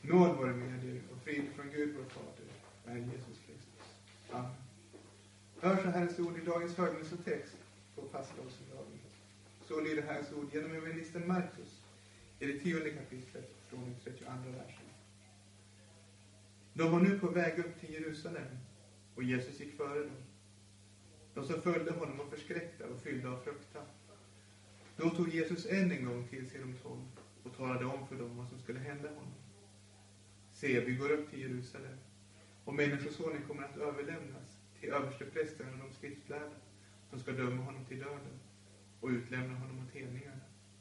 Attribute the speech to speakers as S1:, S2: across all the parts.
S1: Nåd vare med er och frid från Gud vår Fader och Herren Jesus Kristus. Amen. Hör så Herrens ord i dagens högmässotext på påskdagen. Så lyder Herrens ord genom evangelisten Markus i det 10:e kapitlet från den 32:a versen. De var nu på väg upp till Jerusalem och Jesus gick före dem. De som följde honom var förskräckta och fyllda av fruktan. Då tog Jesus än en gång till sig de 12 och talade om för dem vad som skulle hända honom. Se, vi går upp till Jerusalem och Människosonen kommer att överlämnas till översteprästen och de skriftlärda som ska döma honom till döden och utlämna honom åt hedningarna.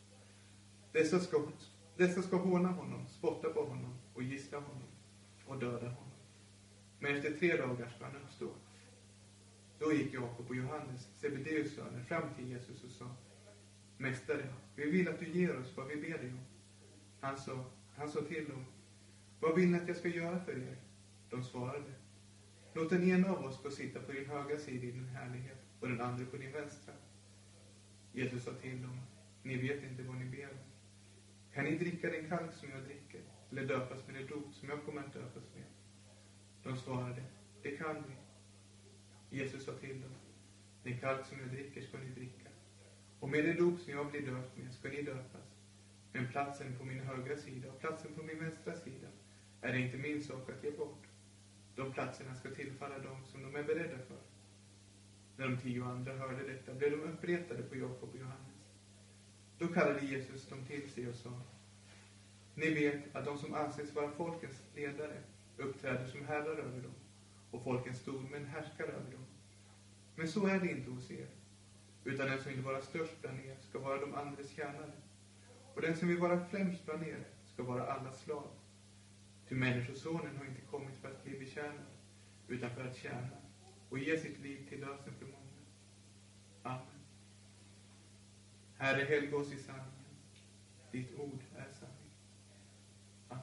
S1: Dessa ska håna honom, spotta på honom och gissla honom och döda honom. Men efter 3 dagar ska han uppstå. Då gick Jakob och Johannes, Sebedeus söner, fram till Jesus och sa: Mästare, vi vill att du ger oss vad vi ber dig om. Han sa till dem: Vad vill ni att jag ska göra för er? De svarade: Låt den ena av oss få sitta på din högra sida i din härlighet och den andra på din vänstra. Jesus sa till dem: Ni vet inte vad ni ber om. Kan ni dricka den kalk som jag dricker, eller döpas med det dop som jag kommer att döpas med? De svarade: Det kan vi. Jesus sa till dem: Den kalk som jag dricker ska ni dricka, och med det dop som jag blir döpt med ska ni döpas. Men platsen på min högra sida och platsen på min vänstra sida är det inte min sak att ge bort. De platserna ska tillfalla dem som de är beredda för. När de 10 andra hörde detta blev de uppretade på Jakob och Johannes. Då kallade Jesus dem till sig och sa: Ni vet att de som anses vara folkens ledare uppträder som herrar över dem, och folkens stormän härskar över dem. Men så är det inte hos er, utan den som vill vara störst bland er ska vara de andres tjänare, och den som vill vara främst bland er ska vara allas slav. Ty Människosonen har inte kommit för att bli betjänad, utan för att tjäna och ge sitt liv till lösen för många. Amen. Herre, helga oss i sanningen. Ditt ord är sanning. Amen.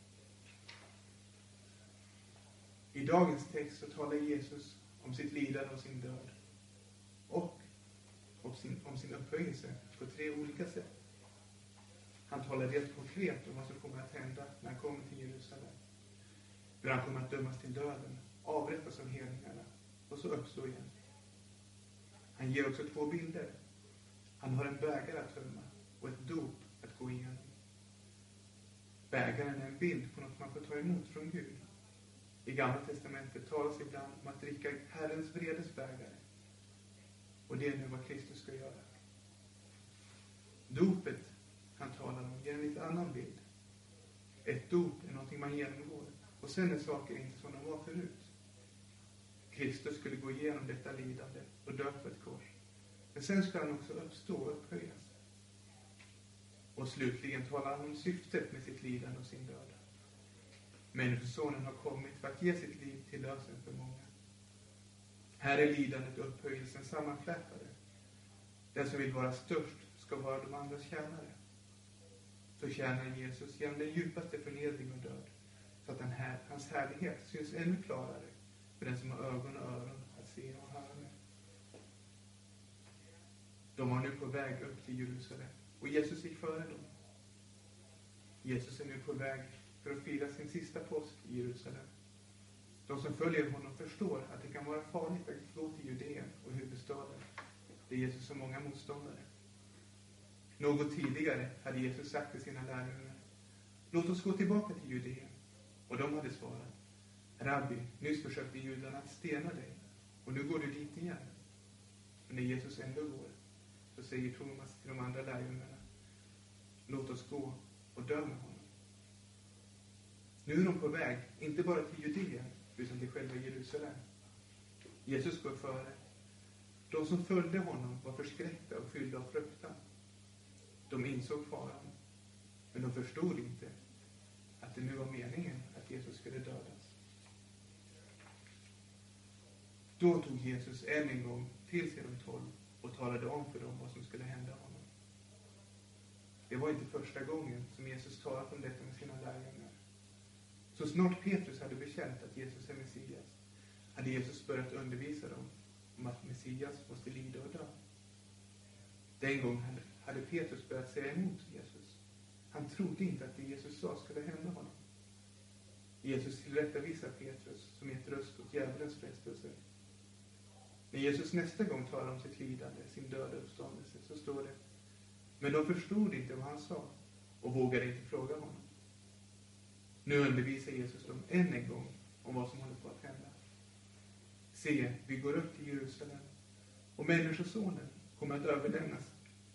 S1: I dagens text så talar Jesus om sitt lidande och sin död, och om sin upphöjelse på 3 olika sätt. Han talar helt konkret om vad som kommer att hända när han kommer till Jerusalem. Hur han kommer att dömas till döden, avrättas av hedningarna och så uppstå igen. Han ger också 2 bilder. Han har en bägare att tömma och ett dop att gå igenom. Bägaren är en bild på något man får ta emot från Gud. I Gamla testamentet talas ibland om att dricka Herrens vredes bägare. Och det är nu vad Kristus ska göra. Dopet han talar om ger en lite annan bild. Ett dop är någonting man genomgår, och sen är saker inte som de var förut. Kristus skulle gå igenom detta lidande och dö på ett kors. Men sen ska han också uppstå och upphöjas. Och slutligen talar han om syftet med sitt lidande och sin död. Människosonen har kommit för att ge sitt liv till lösen för många. Här är lidandet och upphöjelsen sammanflätade. Den som vill vara störst ska vara de andras tjänare. Så tjänar Jesus genom den djupaste förnedring och död, så att hans härlighet syns ännu klarare för den som har ögon och öron att se och höra med. De var nu på väg upp till Jerusalem, och Jesus gick före dem. Jesus är nu på väg för att fira sin sista påsk i Jerusalem. De som följer honom förstår att det kan vara farligt att gå till Judeen och huvudstaden, där Jesus har många motståndare. Något tidigare hade Jesus sagt till sina lärjungar: Låt oss gå tillbaka till Judeen. Och de hade svarat: Rabbi, nyss försökte judarna att stena dig, och nu går du dit igen. Men när Jesus ändå går, så säger Thomas till de andra lärjungarna: Låt oss gå och dö med honom. Nu är de på väg, inte bara till Judeen, utan till själva Jerusalem. Jesus går före. De som följde honom var förskräckta och fyllda av fruktan. De insåg faran, men de förstod inte att det nu var meningen att Jesus skulle dödas. Då tog Jesus än en gång till sig de 12 och talade om för dem vad som skulle hända honom. Det var inte första gången som Jesus talat om detta med sina lärjungar. Så snart Petrus hade bekänt att Jesus är Messias, hade Jesus börjat undervisa dem om att Messias måste lida och dö. Den gången hade Petrus börjat säga emot Jesus. Han trodde inte att det Jesus sa skulle hända honom. Jesus tillrättavisar Petrus som gett röst åt djävulens frestelser. När Jesus nästa gång talar om sitt lidande, sin döda uppståndelse, så står det: men de förstod inte vad han sa och vågade inte fråga honom. Nu undervisar Jesus dem än en gång om vad som håller på att hända. Se, vi går upp till Jerusalem och Människosonen kommer att överlämnas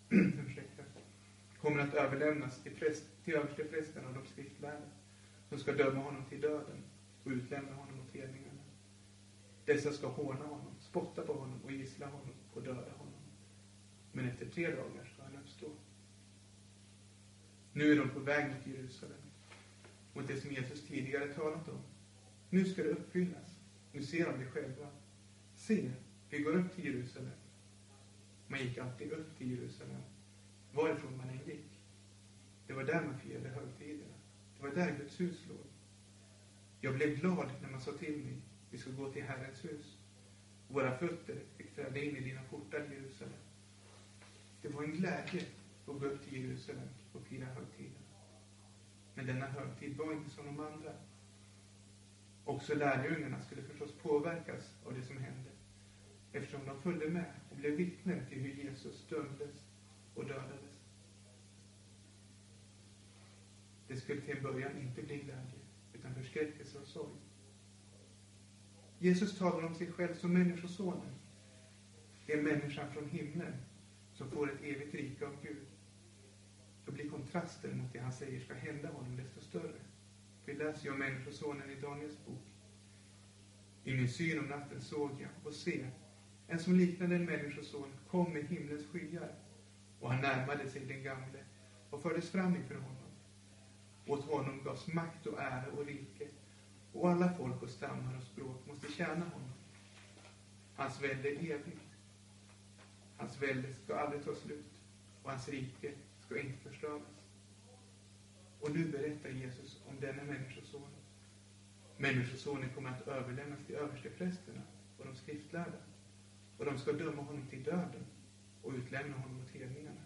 S1: till översteprästen och de skriftlärda, som ska döma honom till döden och utlämna honom åt hedningarna. Dessa ska håna honom, spotta på honom och gissla honom och döda honom. Men efter 3 dagar ska han uppstå. Nu är de på väg mot Jerusalem, mot det som Jesus tidigare talat om. Nu ska det uppfyllas. Nu ser de det själva. Se, vi går upp till Jerusalem. Man gick alltid upp till Jerusalem, varifrån man än gick. Det var där man firade högtiderna. Det var där Guds hus låg. Jag blev glad när man sa till mig: vi ska gå till Herrens hus. Våra fötter fick träda in i dina portar, Jerusalem. Det var en glädje att gå upp till Jerusalem och fira högtiden. Men denna högtid var inte som de andra. Också lärjungarna skulle förstås påverkas av det som hände, eftersom de följde med och blev vittnen till hur Jesus dömdes och dödades. Det skulle till en början inte bli glädje, utan förskräckelse och sorg. Jesus talar om sig själv som Människosonen. Det är människan från himlen som får ett evigt rike av Gud. Då blir kontrasten mot det han säger ska hända honom desto större. Vi läser ju om Människosonen i Daniels bok. I min syn om natten såg jag och se, en som liknade en människoson kom med himlens skyar, och han närmade sig den gamle och fördes fram inför honom. Åt honom gavs makt och ära och rike, och alla folk och stammar och språk måste tjäna honom. Hans välde är evigt. Hans välde ska aldrig ta slut, och hans rike ska inte förstöras. Och nu berättar Jesus om denna människoson. Människosonen kommer att överlämnas till översteprästerna och de skriftlärda, och de ska döma honom till döden och utlämna honom mot hedningarna.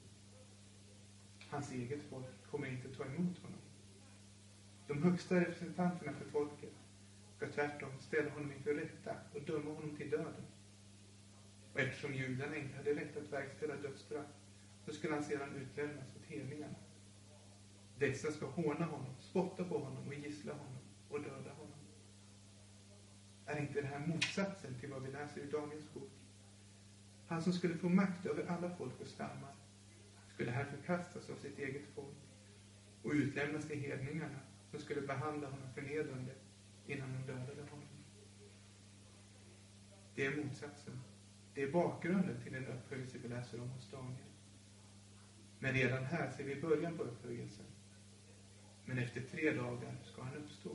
S1: Hans eget folk kommer inte ta emot honom. De högsta representanterna för folket ska tvärtom ställa honom inför rätta och döma honom till döden. Och eftersom judarna inte hade rätt att verkställa dödsstraff, så skulle han sedan utlämnas åt hedningarna. Dessa ska håna honom, spotta på honom och gissla honom och döda honom. Är inte det här motsatsen till vad vi läser i Daniels bok? Han som skulle få makt över alla folk och stammar skulle här förkastas av sitt eget folk och utlämnas till hedningarna, som skulle behandla honom förnedrande innan de dödade honom. Det är motsatsen. Det är bakgrunden till den upphöjelse vi läser om hos Daniel. Men redan här ser vi början på upphöjelsen. Men efter 3 dagar ska han uppstå.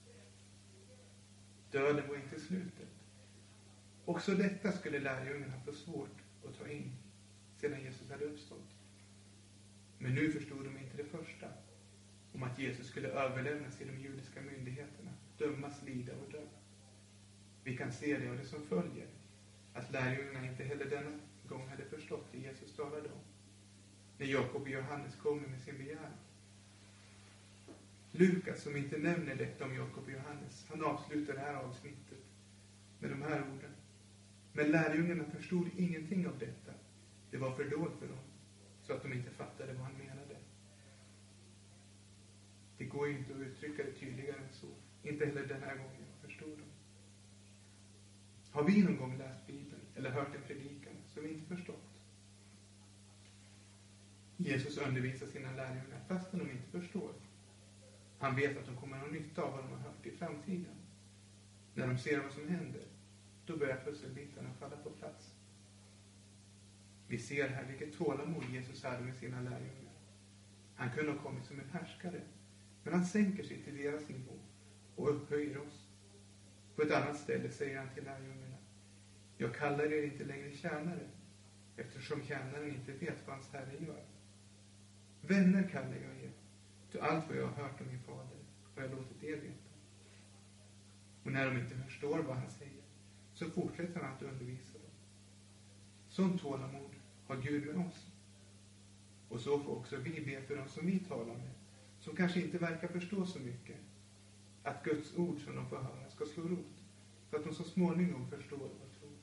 S1: Döden var inte slutet. Också detta skulle lärjungarna få svårt att ta in sedan Jesus hade uppstått. Men nu förstod de inte det första, om att Jesus skulle överlämnas till de judiska myndigheterna, dömas, lida och dö. Vi kan se det av det som följer, att lärjungarna inte heller denna gång hade förstått det Jesus talade om, när Jakob och Johannes kommer med sin begäran. Lukas, som inte nämner detta om Jakob och Johannes, han avslutar det här avsnittet med de här orden: men lärjungarna förstod ingenting av detta. Det var för dolt för dem, så att de inte fattade vad han menade. Det går ju inte att uttrycka det tydligare än så. Inte heller den här gången förstod de. Har vi någon gång läst Bibeln eller hört en predikan som vi inte förstått? Jesus undervisar sina lärjungar fastän de inte förstår. Han vet att de kommer att ha nytta av vad de har hört i framtiden. När de ser vad som händer, då börjar pusselbitarna falla på plats. Vi ser här vilket tålamod Jesus hade med sina lärjungar. Han kunde ha kommit som en härskare, men han sänker sig till deras nivå och upphöjer oss. På ett annat ställe säger han till lärjungarna: jag kallar er inte längre tjänare, eftersom tjänaren inte vet vad hans herre gör. Vänner kallar jag er, till allt vad jag har hört om min fader har jag låtit er veta. Och när de inte förstår vad han säger, så fortsätter han att undervisa dem. Sånt tålamod har Gud med oss. Och så får också vi be för dem som vi talar med, som kanske inte verkar förstå så mycket. att Guds ord som de får höra ska slå rot, så att de så småningom förstår och tror.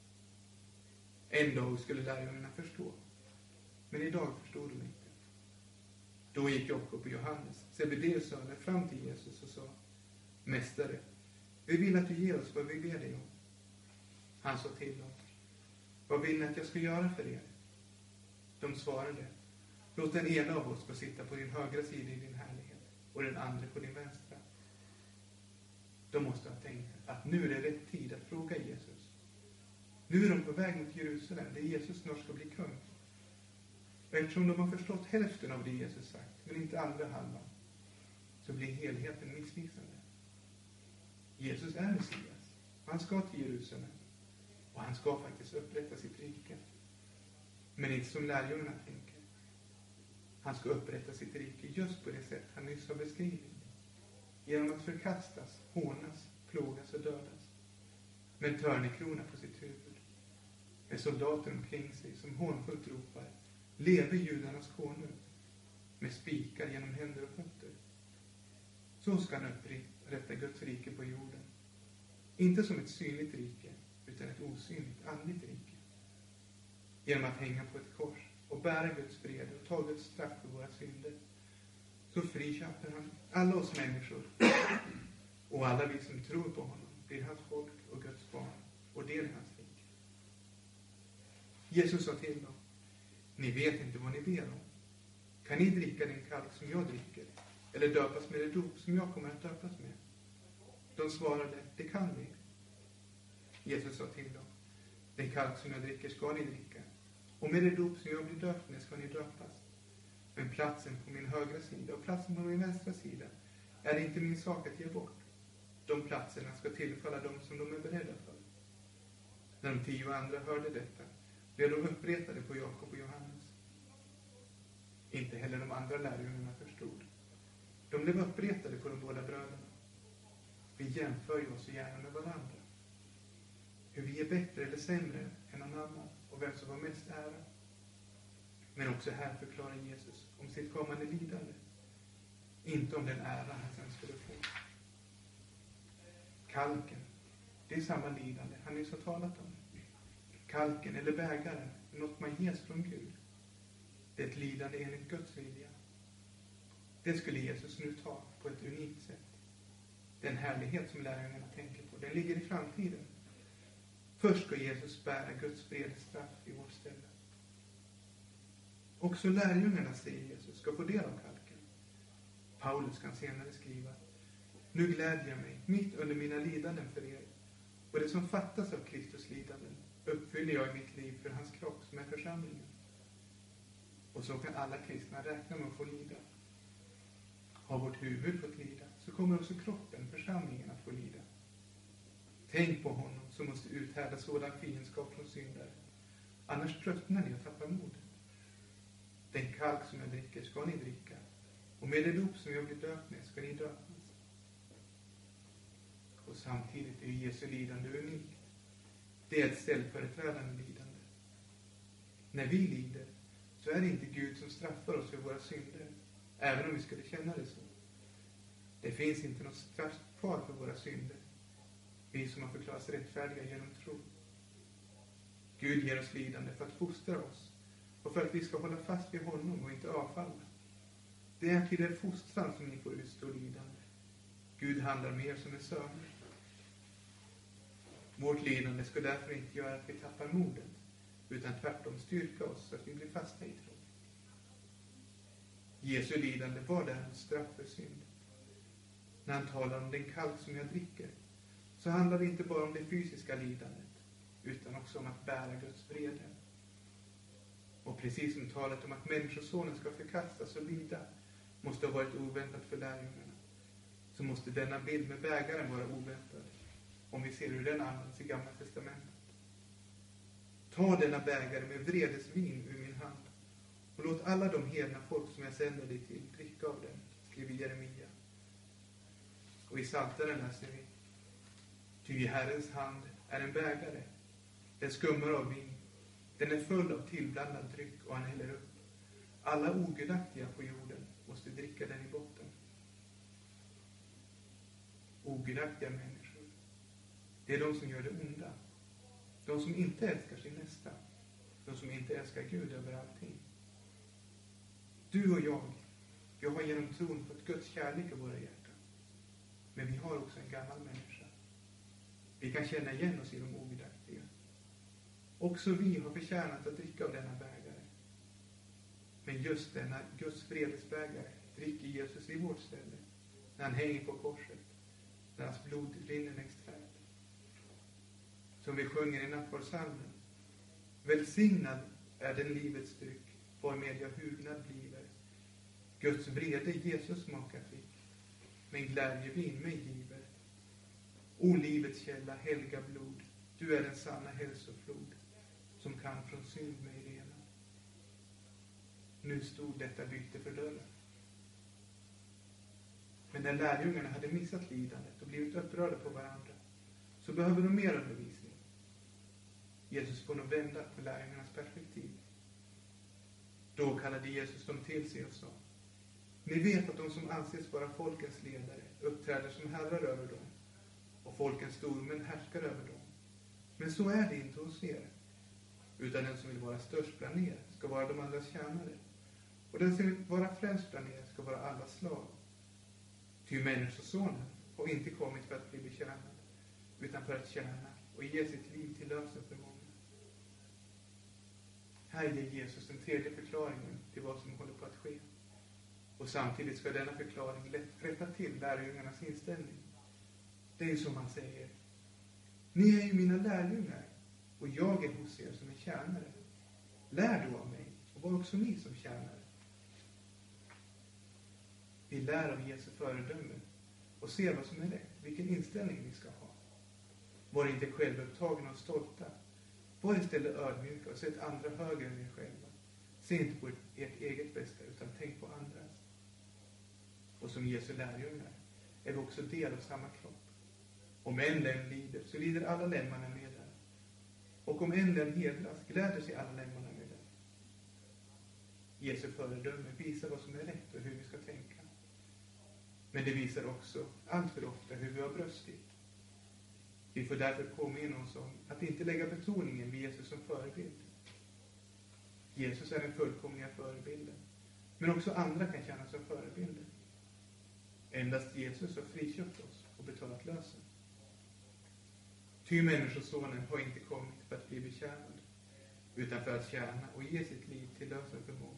S1: En dag skulle lärjungarna förstå, men idag förstod de inte. Då gick Jakob och Johannes, Sebedeus söner, fram till Jesus och sa: Mästare, vi vill att du ger oss vad vi ber dig om. Han sa till dem: Vad vill ni att jag ska göra för er? De svarade: Låt den ena av oss få sitta på din högra sida i din härlighet och den andra på din vänstra. De måste ha tänkt att nu är det rätt tid att fråga Jesus. Nu är de på väg mot Jerusalem, där Jesus snart ska bli kung. Och eftersom de har förstått hälften av det Jesus sagt, men inte andra halvan, så blir helheten missvisande. Jesus är Messias. Han ska till Jerusalem. Och han ska faktiskt upprätta sitt rike. Men inte som lärjungarna tänker. Han ska upprätta sitt rike just på det sätt han nyss har beskrivit. Genom att förkastas, hånas, plågas och dödas. Med en törnekrona på sitt huvud. Med soldater omkring sig som hånfullt ropar: Leve judarnas konung! Med spikar genom händer och fötter. Så ska han upprätta Guds rike på jorden. Inte som ett synligt rike, utan ett osynligt, andligt rike. Genom att hänga på ett kors och bära Guds fred och ta Guds straff för våra synder, så friköper han alla oss människor. Och alla vi som tror på honom blir hans folk och Guds barn och del i hans rike. Jesus sa till dem: Ni vet inte vad ni ber om. Kan ni dricka den kalk som jag dricker? Eller döpas med det dop som jag kommer att döpas med? De svarade: Det kan vi. Jesus sa till dem: Den kalk som jag dricker ska ni dricka. Och med det dop som jag blir döpt med ska ni döpas. Men platsen på min högra sida och platsen på min vänstra sida är det inte min sak att ge bort. De platserna ska tillfalla dem som de är beredda för. När de 10 andra hörde detta blev de uppretade på Jakob och Johannes. Inte heller de andra lärjungarna förstod. De blev uppretade på de båda bröderna. Vi jämför ju oss gärna med varandra. Hur vi är bättre eller sämre än någon annan och vem som var mest ära. Men också här förklarar Jesus om sitt kommande lidande. Inte om den ära han sen skulle få. Kalken, det är samma lidande han nyss har talat om. Kalken eller bägaren är något man ges från Gud. Det är ett lidande enligt Guds vilja. Det skulle Jesus nu ta på ett unikt sätt. Den härlighet som lärjungarna tänker på, den ligger i framtiden. Först ska Jesus bära Guds fredsstraff i vårt ställe. Också lärjungarna, säger Jesus, ska få del av kalken. Paulus kan senare skriva: Nu glädjer jag mig mitt under mina lidanden för er, och det som fattas av Kristus lidanden uppfyller jag i mitt liv för hans kropp som är församlingen. Och så kan alla kristna räkna med att få lida. Har vårt huvud fått lida, så kommer också kroppen, församlingen, att få lida. Tänk på honom som måste uthärda sådan fiendskap från syndare. Annars tröttnar ni och tappar modet. Den kalk som jag dricker ska ni dricka, och med det dop som jag blir döpt med ska ni döpas. Och samtidigt är Jesu lidande unikt. Det är ett ställföreträdande lidande. När vi lider så är det inte Gud som straffar oss för våra synder, även om vi skulle känna det så. Det finns inte något straff kvar för våra synder, vi som har förklarats rättfärdiga genom tro. Gud ger oss lidande för att fostra oss och för att vi ska hålla fast vid honom och inte avfalla. Det är till er fostran som ni får utstå lidande. Gud handlar med er som en söner. Vårt lidande ska därför inte göra att vi tappar modet, utan tvärtom styrka oss så att vi blir fasta i tro. Jesu lidande var däremot straff för synd. När han talar om den kalk som jag dricker, så handlar det inte bara om det fysiska lidandet, utan också om att bära Guds vrede. Och precis som talet om att människosonen ska förkastas och lida måste ha varit oväntat för lärjungarna, så måste denna bild med bägaren vara oväntad, om vi ser hur den används i Gamla testamentet. Ta denna bägare med vredesvin ur min hand, och låt alla de hedna folk som jag sänder dig till dricka av den, skriver Jeremia. Och i Psaltaren läser vi: Ty i Herrens hand är en bägare, den skummar av vin, den är full av tillblandad dryck, och han häller upp. Alla ogudaktiga på jorden måste dricka den i botten. ogudaktiga människor. Det är de som gör det onda. De som inte älskar sin nästa. De som inte älskar Gud över allting. Du och jag har genom tron fått Guds kärlek i våra hjärtan. Men vi har också en gammal människa. Vi kan känna igen oss i de ogudaktiga. Också vi har förtjänat att dricka av denna bägare. Men just denna Guds vredesbägare dricker Jesus i vårt ställe. När han hänger på korset. När hans blod rinner längs trädet. Som vi sjunger i nattvardssalmen. Välsignad är den livets dryck, varmed jag hugnad bliver. Guds vrede Jesus smaka fick, men glädjevin mig giver. O livets källa, helga blod, du är den sanna hälsoflod, som kan från synd mig rena. Nu stod detta byte för dörren. Men när lärjungarna hade missat lidandet och blivit upprörda på varandra, så behöver de mer undervisning. Jesus får nog vända på lärjungarnas perspektiv. Då kallade Jesus dem till sig och sa: Ni vet att de som anses vara folkens ledare uppträder som herrar över dem, och folkens stormän härskar över dem. Men så är det inte hos er, utan den som vill vara störst bland er ska vara de andras tjänare, och den som vill vara främst bland er ska vara allas slav. Ty människosonen har inte kommit för att bli betjänad, utan för att tjäna och ge sitt liv till lösen för många. Här ger Jesus den tredje förklaringen till vad som håller på att ske. Och samtidigt ska denna förklaring rätta till lärjungarnas inställning. Det är ju som han säger: Ni är ju mina lärjungar, och jag är hos er som en tjänare. Lär då av mig, och var också ni som tjänare. Vi lär av Jesu föredöme och ser vad som är rätt, vilken inställning vi ska ha. Var inte självupptagna och stolta. Var istället ödmjuka och sätt andra högre än er själva. Se inte på ert eget bästa, utan tänk på andras. Och som Jesu lärjungar är vi också del av samma kropp. Om en lem lider, så lider alla lemmarna med den. Och om en lem hedras, gläder sig alla lemmarna med den. Jesu föredöme visar vad som är rätt och hur vi ska tänka. Men det visar också allt för ofta hur vi har bröstit. Vi får därför påminna oss om att inte lägga betoningen vid Jesus som förebild. Jesus är den fullkomliga förebilden, men också andra kan tjäna som förebilder. Endast Jesus har friköpt oss och betalat lösen. Ty människosonen har inte kommit för att bli betjänad, utan för att tjäna och ge sitt liv till lösen för många.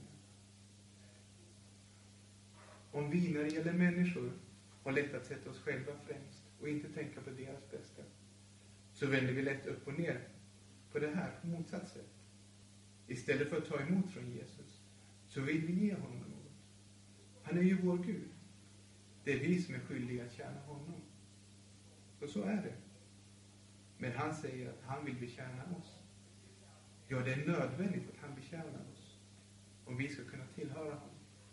S1: Om vi när det gäller människor har lätt att sätta oss själva främst och inte tänka på deras bästa, så vänder vi lätt upp och ner på det här på motsatt sätt. Istället för att ta emot från Jesus, så vill vi ge honom något. Han är ju vår Gud. Det är vi som är skyldiga att tjäna honom. Och så är det. Men han säger att han vill betjäna oss. Ja, det är nödvändigt att han betjänar oss, om vi ska kunna tillhöra honom.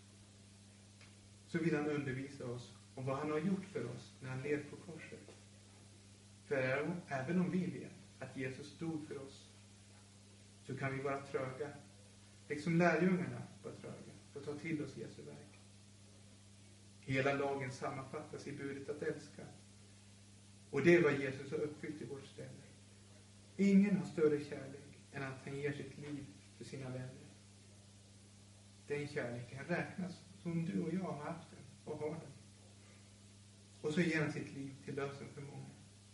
S1: Så vill han undervisa oss om vad han har gjort för oss när han led på korset. För även om vi vet att Jesus dog för oss, så kan vi vara tröga, liksom lärjungarna var tröga, för att ta till oss Jesu verk. Hela lagen sammanfattas i budet att älska. Och det är vad Jesus har uppfyllt i vårt ställe. Ingen har större kärlek än att han ger sitt liv för sina vänner. Den kärleken räknas som du och jag har haft den och har den. Och så ger han sitt liv till lösen för många.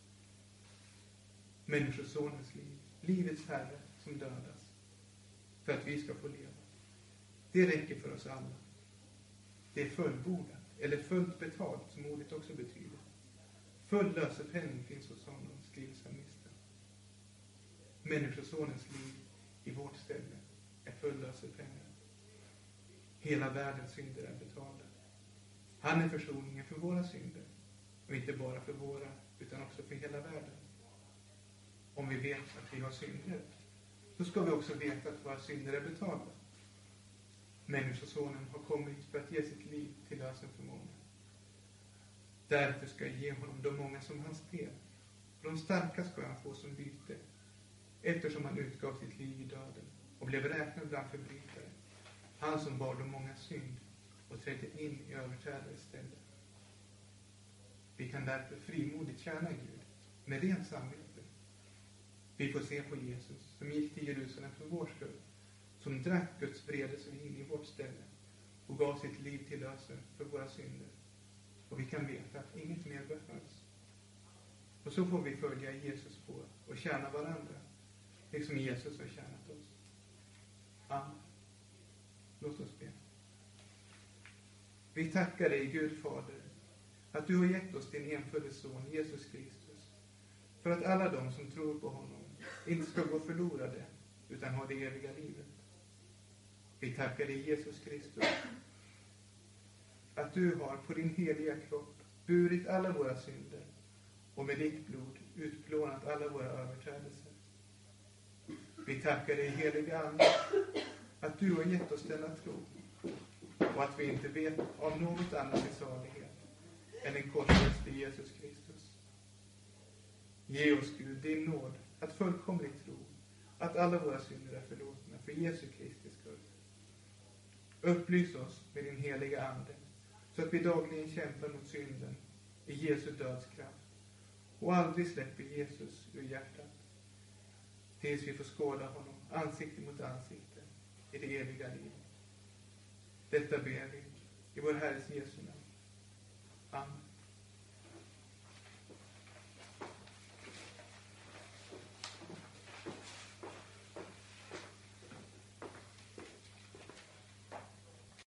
S1: Människosonens liv, livets herre som dödas, för att vi ska få leva. Det räcker för oss alla. Det är fullbordat, eller fullt betalt som ordet också betyder. Full lösepenning finns hos honom, skriver psalmisten. Människosonens liv i vårt ställe är full lösepenning. Hela världens synder är betalda. Han är försoningen för våra synder, och inte bara för våra, utan också för hela världen. Om vi vet att vi har synder, så ska vi också veta att våra synder är betalda. Människosonen har kommit för att ge sitt liv till lösen för många. Därför ska jag ge honom de många som hans del, och de starka ska han få som byte, eftersom han utgav sitt liv i döden och blev räknad bland förbrytare. Han som bar de många synd och trädde in i överträdares ställe. Vi kan därför frimodigt tjäna Gud med rent samvete. Vi får se på Jesus som gick till Jerusalem för vår skull, som drack Guds vredesvin i vårt ställe och gav sitt liv till lösen för våra synder. Och vi kan veta att inget mer behövs. Och så får vi följa Jesus på och tjäna varandra, liksom Jesus har tjänat oss. Amen. Låt oss be. Vi tackar dig, Gud Fader, att du har gett oss din enfödde son, Jesus Kristus, för att alla de som tror på honom inte ska gå förlorade, utan ha det eviga livet. Vi tackar dig, Jesus Kristus, att du har på din heliga kropp burit alla våra synder och med ditt blod utplånat alla våra överträdelser. Vi tackar dig, heliga Ande, att du har gett oss denna tro och att vi inte vet om något annat i salighet än en korsfäst i Jesus Kristus. Ge oss, Gud, din nåd att fullkomligt tro att alla våra synder är förlåtna för Jesu Kristi skull. Upplys oss med din heliga Ande så att vi dagligen kämpar mot synden i Jesu dödskraft och aldrig släpper Jesus ur hjärtat tills vi får skåda honom ansikte mot ansikte i det eviga livet. Detta ber vi i vår Herres Jesu namn. Amen.